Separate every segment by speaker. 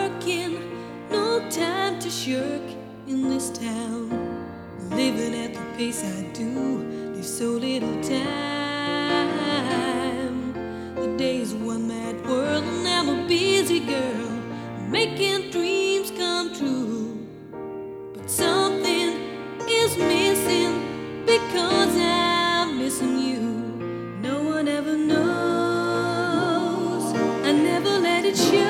Speaker 1: working, no time to shirk in this town. Living at the pace I do, there's so little time. The day's one mad world, and I'm a busy girl, making dreams come true. But something is missing because I'm missing you. No one ever knows. I never let it show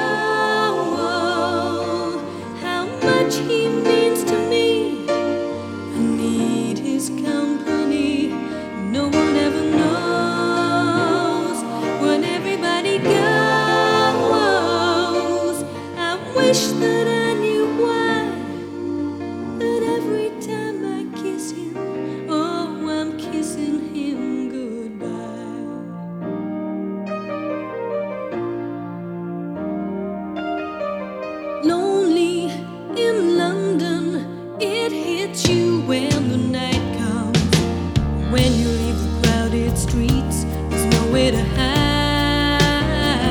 Speaker 1: how much he means to me. I need his company. No one ever knows when everybody goes. I wish that I knew why. But every time I kiss him, oh, I'm kissing him goodbye. Lonely in London, it hits you when the night comes. When you leave the crowded streets, there's nowhere to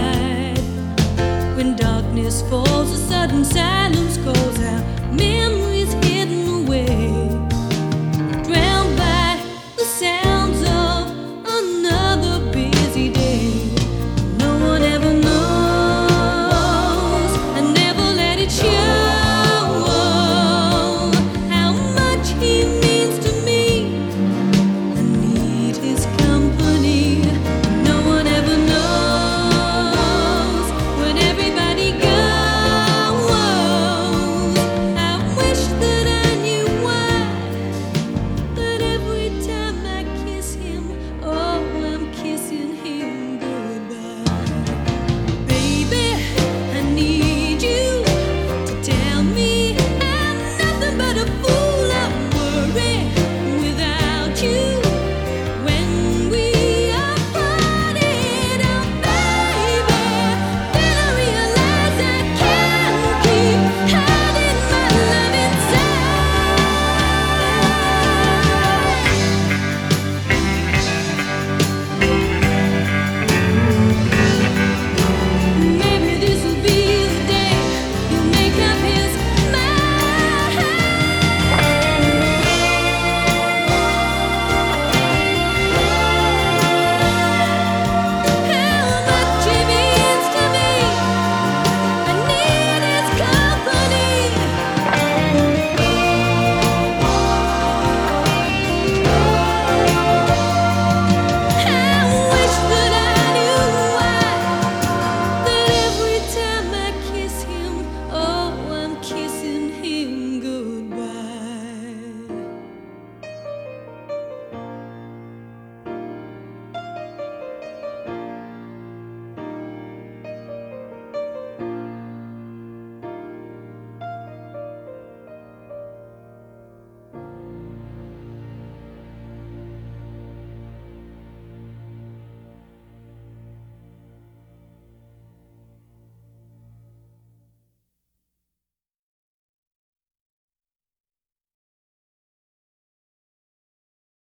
Speaker 1: hide. When darkness falls, a sudden silence goes out. Memories